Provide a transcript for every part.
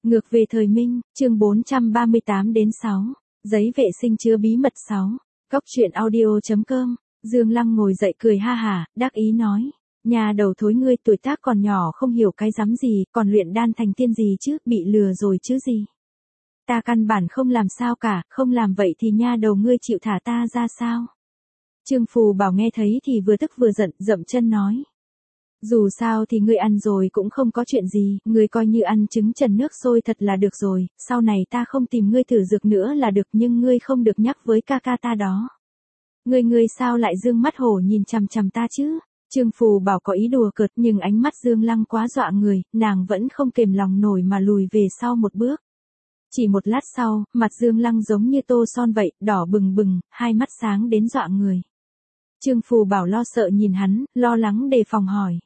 Ngược về thời Minh, chương 438-6, giấy vệ sinh chứa bí mật 6, Cóc truyện audio.com, Dương Lăng ngồi dậy cười ha hả, đắc ý nói, nhà đầu thối ngươi tuổi tác còn nhỏ không hiểu cái rắm gì, còn luyện đan thành tiên gì chứ, bị lừa rồi chứ gì. Ta căn bản không làm sao cả, không làm vậy thì nha đầu ngươi chịu thả ta ra sao. Trương Phù Bảo nghe thấy thì vừa tức vừa giận, dậm chân nói. Dù sao thì ngươi ăn rồi cũng không có chuyện gì, ngươi coi như ăn trứng trần nước sôi thật là được rồi, sau này ta không tìm ngươi thử dược nữa là được, nhưng ngươi không được nhắc với ca ca ta đó. Ngươi sao lại dương mắt hổ nhìn chằm chằm ta chứ? Trương Phù Bảo có ý đùa cợt nhưng ánh mắt Dương Lăng quá dọa người, nàng vẫn không kềm lòng nổi mà lùi về sau một bước. Chỉ một lát sau, mặt Dương Lăng giống như tô son vậy, đỏ bừng bừng, hai mắt sáng đến dọa người. Trương Phù Bảo lo sợ nhìn hắn, lo lắng đề phòng hỏi.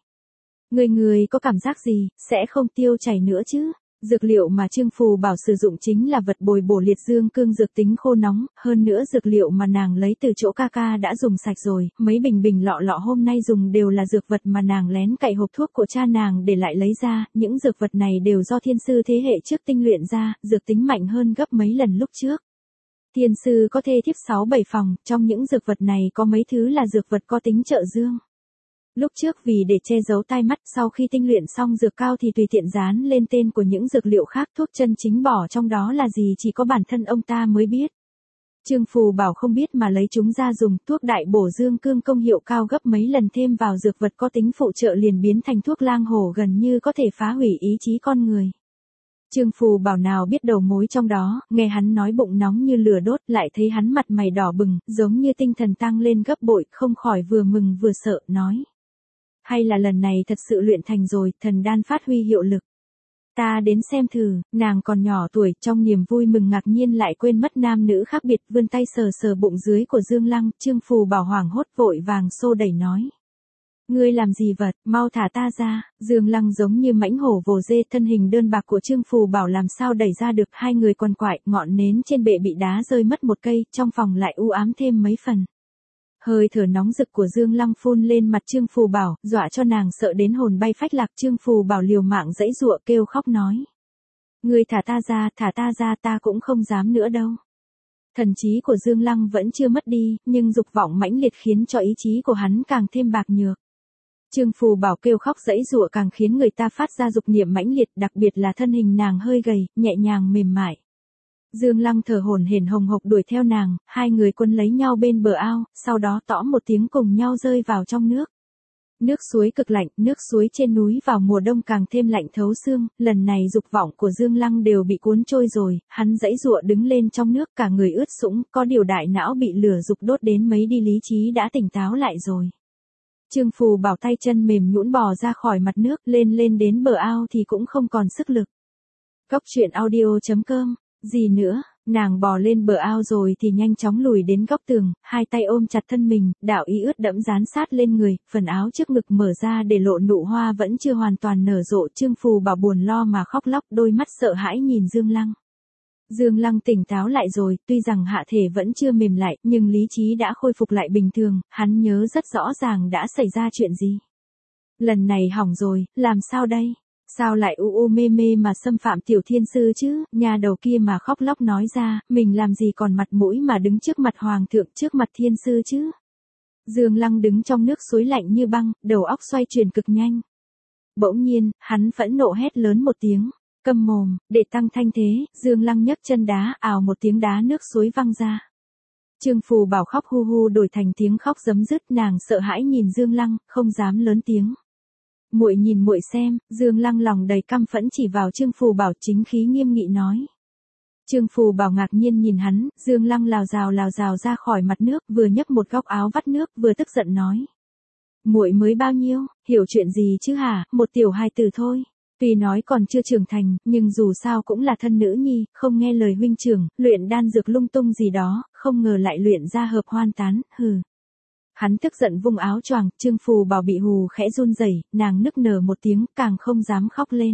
Người có cảm giác gì, sẽ không tiêu chảy nữa chứ? Dược liệu mà Trương Phù Bảo sử dụng chính là vật bồi bổ liệt dương cương dược tính khô nóng, hơn nữa dược liệu mà nàng lấy từ chỗ ca ca đã dùng sạch rồi, mấy bình lọ hôm nay dùng đều là dược vật mà nàng lén cậy hộp thuốc của cha nàng để lại lấy ra, những dược vật này đều do thiên sư thế hệ trước tinh luyện ra, dược tính mạnh hơn gấp mấy lần lúc trước. Thiên sư có thê thiếp 6-7 phòng, trong những dược vật này có mấy thứ là dược vật có tính trợ dương. Lúc trước vì để che giấu tai mắt, sau khi tinh luyện xong dược cao thì tùy tiện dán lên tên của những dược liệu khác, thuốc chân chính bỏ trong đó là gì chỉ có bản thân ông ta mới biết. Trương Phù Bảo không biết mà lấy chúng ra dùng, thuốc đại bổ dương cương công hiệu cao gấp mấy lần thêm vào dược vật có tính phụ trợ liền biến thành thuốc lang hổ gần như có thể phá hủy ý chí con người. Trương Phù Bảo nào biết đầu mối trong đó, nghe hắn nói bụng nóng như lửa đốt, lại thấy hắn mặt mày đỏ bừng, giống như tinh thần tăng lên gấp bội, không khỏi vừa mừng vừa sợ, nói. Hay là lần này thật sự luyện thành rồi, thần đan phát huy hiệu lực. Ta đến xem thử, nàng còn nhỏ tuổi, trong niềm vui mừng ngạc nhiên lại quên mất nam nữ khác biệt, vươn tay sờ bụng dưới của Dương Lăng, Trương Phù Bảo hoảng hốt vội vàng xô đẩy nói. Ngươi làm gì vật, mau thả ta ra. Dương Lăng giống như mãnh hổ vồ dê, thân hình đơn bạc của Trương Phù Bảo làm sao đẩy ra được, hai người quằn quại, ngọn nến trên bệ bị đá rơi mất một cây, trong phòng lại u ám thêm mấy phần. Hơi thở nóng rực của Dương Lăng phun lên mặt Trương Phù Bảo, dọa cho nàng sợ đến hồn bay phách lạc. Trương Phù Bảo liều mạng giãy giụa kêu khóc nói. Ngươi thả ta ra, ta cũng không dám nữa đâu. Thần trí của Dương Lăng vẫn chưa mất đi, nhưng dục vọng mãnh liệt khiến cho ý chí của hắn càng thêm bạc nhược. Trương Phù Bảo kêu khóc giãy giụa càng khiến người ta phát ra dục niệm mãnh liệt, đặc biệt là thân hình nàng hơi gầy, nhẹ nhàng mềm mại. Dương Lăng thở hổn hển hồng hộc đuổi theo nàng, hai người quấn lấy nhau bên bờ ao, sau đó tõm một tiếng cùng nhau rơi vào trong nước. Nước suối cực lạnh, nước suối trên núi vào mùa đông càng thêm lạnh thấu xương, lần này dục vọng của Dương Lăng đều bị cuốn trôi rồi, hắn giãy giụa đứng lên trong nước cả người ướt sũng, có điều đại não bị lửa dục đốt đến mấy đi lý trí đã tỉnh táo lại rồi. Trương Phù Bảo tay chân mềm nhũn bò ra khỏi mặt nước, lên đến bờ ao thì cũng không còn sức lực. Cóc truyện audio.com. Gì nữa, nàng bò lên bờ ao rồi thì nhanh chóng lùi đến góc tường, hai tay ôm chặt thân mình, đạo ý ướt đẫm dán sát lên người, phần áo trước ngực mở ra để lộ nụ hoa vẫn chưa hoàn toàn nở rộ. Trương Phù Bảo buồn lo mà khóc lóc, đôi mắt sợ hãi nhìn Dương Lăng. Dương Lăng tỉnh táo lại rồi, tuy rằng hạ thể vẫn chưa mềm lại, nhưng lý trí đã khôi phục lại bình thường, hắn nhớ rất rõ ràng đã xảy ra chuyện gì. Lần này hỏng rồi, làm sao đây? Sao lại mê mà xâm phạm tiểu thiên sư chứ, nhà đầu kia mà khóc lóc nói ra, mình làm gì còn mặt mũi mà đứng trước mặt hoàng thượng, trước mặt thiên sư chứ. Dương Lăng đứng trong nước suối lạnh như băng, đầu óc xoay chuyển cực nhanh. Bỗng nhiên, hắn phẫn nộ hét lớn một tiếng, câm mồm, để tăng thanh thế, Dương Lăng nhấc chân đá, ào một tiếng đá nước suối văng ra. Trương Phù Bảo khóc hu đổi thành tiếng khóc giấm dứt, nàng sợ hãi nhìn Dương Lăng, không dám lớn tiếng. Muội nhìn muội xem, Dương Lăng lòng đầy căm phẫn chỉ vào Trương Phù Bảo, chính khí nghiêm nghị nói. Trương Phù Bảo ngạc nhiên nhìn hắn, Dương Lăng lào rào ra khỏi mặt nước, vừa nhấc một góc áo vắt nước, vừa tức giận nói. Muội mới bao nhiêu, hiểu chuyện gì chứ hả, một tiểu hài tử thôi. Tuy nói còn chưa trưởng thành, nhưng dù sao cũng là thân nữ nhi, không nghe lời huynh trưởng, luyện đan dược lung tung gì đó, không ngờ lại luyện ra hợp hoan tán, hừ. Hắn tức giận vung áo choàng, Trương Phù Bảo bị hù khẽ run rẩy, nàng nức nở một tiếng, càng không dám khóc lên.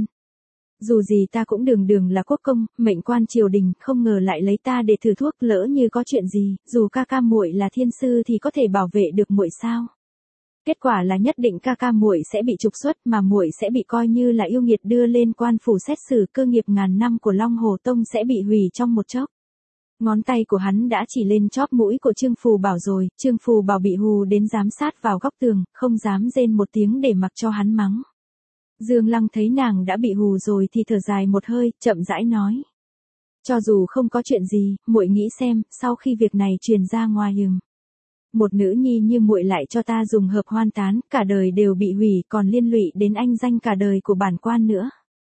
Dù gì ta cũng đường là quốc công, mệnh quan triều đình, không ngờ lại lấy ta để thử thuốc, lỡ như có chuyện gì, dù ca ca muội là thiên sư thì có thể bảo vệ được muội sao? Kết quả là nhất định ca ca muội sẽ bị trục xuất, mà muội sẽ bị coi như là yêu nghiệt đưa lên quan phủ xét xử, cơ nghiệp ngàn năm của Long Hồ Tông sẽ bị hủy trong một chốc. Ngón tay của hắn đã chỉ lên chóp mũi của Trương Phù Bảo rồi, Trương Phù Bảo bị hù đến dám sát vào góc tường, không dám rên một tiếng để mặc cho hắn mắng. Dương Lăng thấy nàng đã bị hù rồi thì thở dài một hơi, chậm rãi nói. Cho dù không có chuyện gì, muội nghĩ xem, sau khi việc này truyền ra ngoài một nữ nhi như muội lại cho ta dùng hợp hoan tán, cả đời đều bị hủy, còn liên lụy đến anh danh cả đời của bản quan nữa.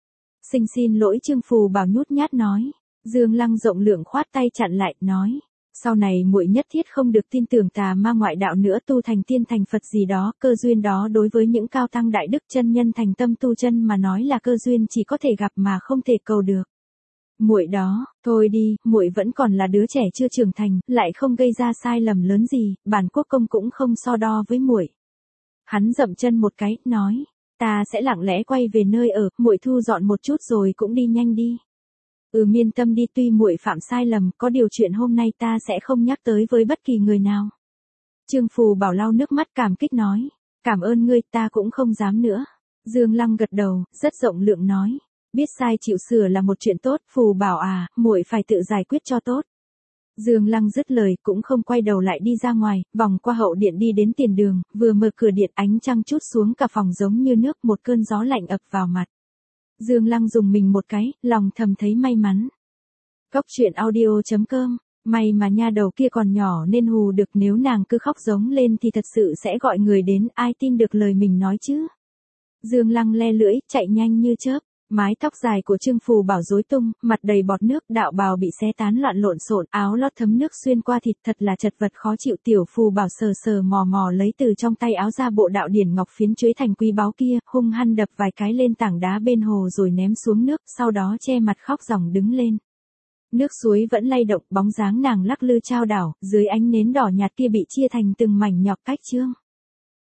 Xin lỗi, Trương Phù Bảo nhút nhát nói. Dương Lăng rộng lượng khoát tay chặn lại, nói. Sau này muội nhất thiết không được tin tưởng tà ma ngoại đạo nữa, tu thành tiên thành Phật gì đó, cơ duyên đó đối với những cao tăng đại đức chân nhân thành tâm tu chân mà nói là cơ duyên chỉ có thể gặp mà không thể cầu được. Muội đó, thôi đi, muội vẫn còn là đứa trẻ chưa trưởng thành, lại không gây ra sai lầm lớn gì, bản quốc công cũng không so đo với muội. Hắn dậm chân một cái, nói, ta sẽ lặng lẽ quay về nơi ở, muội thu dọn một chút rồi cũng đi nhanh đi. Yên tâm đi, tuy muội phạm sai lầm, có điều chuyện hôm nay ta sẽ không nhắc tới với bất kỳ người nào. Trương Phù Bảo lau nước mắt cảm kích nói, cảm ơn ngươi, ta cũng không dám nữa. Dương Lăng gật đầu, rất rộng lượng nói. Biết sai chịu sửa là một chuyện tốt, Phù Bảo à, muội phải tự giải quyết cho tốt. Dương Lăng dứt lời cũng không quay đầu lại đi ra ngoài, vòng qua hậu điện đi đến tiền đường, vừa mở cửa điện ánh trăng trút xuống cả phòng giống như nước, một cơn gió lạnh ập vào mặt. Dương Lăng dùng mình một cái, lòng thầm thấy may mắn. Góc truyện audio.com, may mà nha đầu kia còn nhỏ nên hù được, nếu nàng cứ khóc giống lên thì thật sự sẽ gọi người đến, ai tin được lời mình nói chứ. Dương Lăng le lưỡi, chạy nhanh như chớp. Mái tóc dài của Trương Phù Bảo rối tung, mặt đầy bọt nước, đạo bào bị xé tán loạn lộn xộn, áo lót thấm nước xuyên qua thịt, thật là chật vật khó chịu. Tiểu Phù Bảo sờ mò mò lấy từ trong tay áo ra bộ đạo điển ngọc phiến chuế thành quý báu kia, hung hăng đập vài cái lên tảng đá bên hồ rồi ném xuống nước, sau đó che mặt khóc ròng đứng lên. Nước suối vẫn lay động, bóng dáng nàng lắc lư chao đảo, dưới ánh nến đỏ nhạt kia bị chia thành từng mảnh nhọc cách chương.